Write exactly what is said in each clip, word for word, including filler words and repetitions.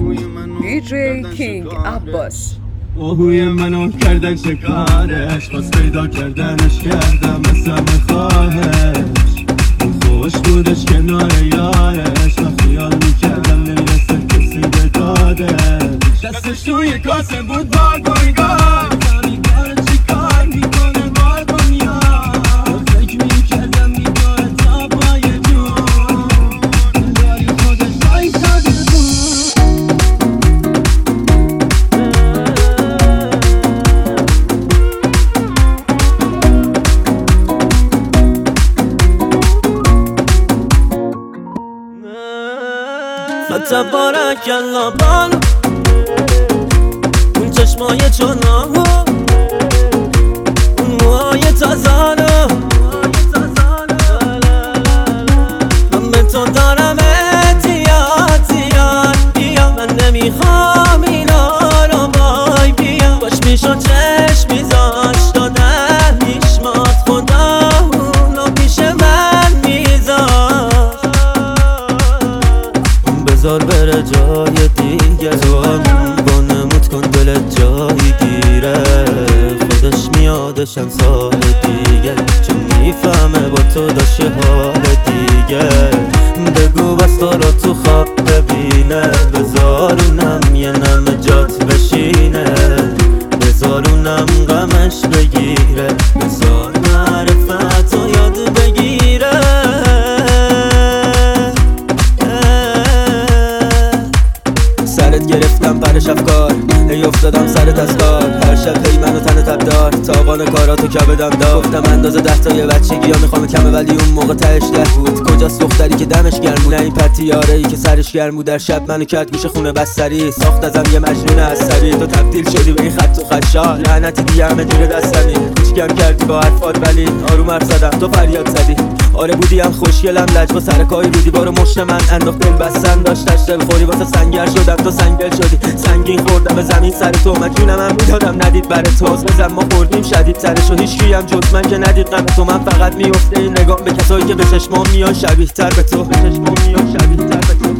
دی جی کینگ عباس. آهوی منو کردن شکارش، باز پیدا کردنش کردم مثل خواهش. خوش بودش کنار یارش، من خیال میکردم نمیرسه کسی به دادش. دستش توی کاسه بود با گرگاه، زمی کار چی کار میکنه با دنیا. فکر میکردم میگاه تا پای جون، داری خودش بایستاده بود. فتبارک الله بانو اون چشمای چنانو، اون موهای تازانو، من به تو دارم احتیاطیات. بیا من نمیخوام اینا رو بای بیا. باش میشو چشم میذاش دادن میشمات خدا اونو پیش من میذاش. بذار بره جای دیگه، تو هم بانموت کن دلت جایی گیره. خودش میادشم سال دیگه، چون میفهمه با تو داشته حال دیگه. بگو بس تو رو تو خواب ببینه، بذارونم یه نم جات بشینه. بذارونم غمش بگیره، بذار معرفت رو یاد بگیره. سرت گرفتم پرش افکار، هی افتادم سرت از کار. هر شب هی منو تن تب دار، تاوان کاراتو کبدم دار. گفتم اندازه ده تای بچگی ها میخوام کمه، ولی اون موقع تهش ده بود. کجاست دختری که دمش گرم بود؟ نه این پتیاره ای که سرش گرم بود. در شب منو کرد گوشه خونه بستری، ساخت ازم یه مجنون عصبی. تو تبدیل شدی به این خط و خشال، لعنتی دیگه همه جور دستمی. کوچیکم کردی با حرفات ولی آروم حرف زدم، تو فریاد زدی. آره بودی هم خوشگلم، لجبا سرکایی بودی. بارو مشت من انداخت دل بستن، داشتش دل خوری واسه سنگر شدم. تو سنگل شدی، سنگین خوردم به زمین سر تو. من جونم هم میدادم ندید برای تو. بزن ما خوردیم شدید سرشو، هیچ کیم جز من که ندید غم تو. من فقط میفته این نگام به کسایی که به چشمام میان شبیه تر به تو، به چشمام میان شبیه تر به تو.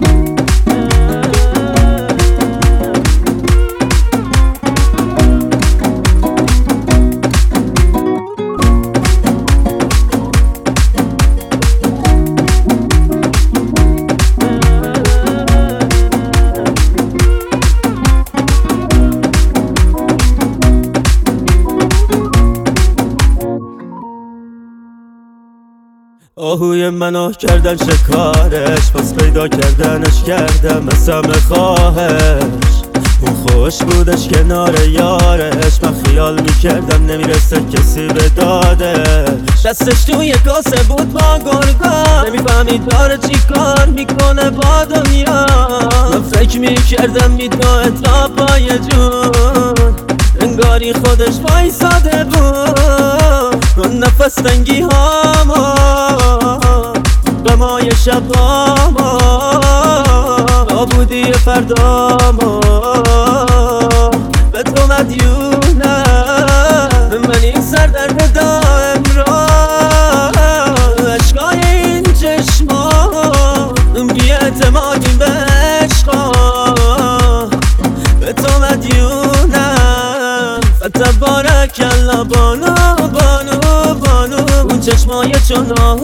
آهوی منو کردن شکارش، باز پیدا کردنش کردم مثل خواهش. اون خوش بودش کنار یارش، من خیال میکردم نمیرسه کسی به دادش. دستش توی کاسه بود با گرگا، نمیفهمید داره چی کار میکنه با دنیا. من فکر میکردم میدوه تا پای جون، انگاری خودش وایساده بود. من نفس تنگی هاما غمای شباما، نابودی فرداما. به تو مدیونم من این سردرد دائم را. عشقای این چشما بی اعتمادی به عشقا. به تو مدیونم فتبارک الله بانو بانو بانو. اون چشمای چنانو،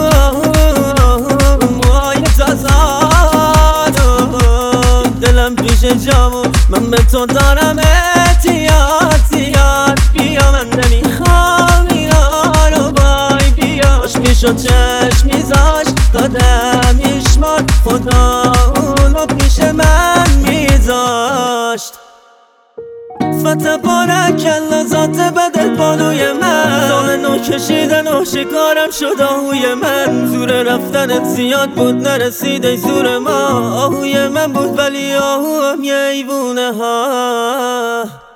موهای تازانو، دلم پیش جامو. من به تو دارم احتیاطیات. بیا من نمیخوام اینا رو بای بیا. باش میشو چشم میذاش دادم میشمار خدا اونو پیش من میذاشت. فتبارک الله ذات بدت بانوی من، زان نو کشیدن و شکارم شد آهوی من. زور رفتنت زیاد بود نرسیده زور ما. آهوی من بود ولی آهو هم یه ایوونه ها.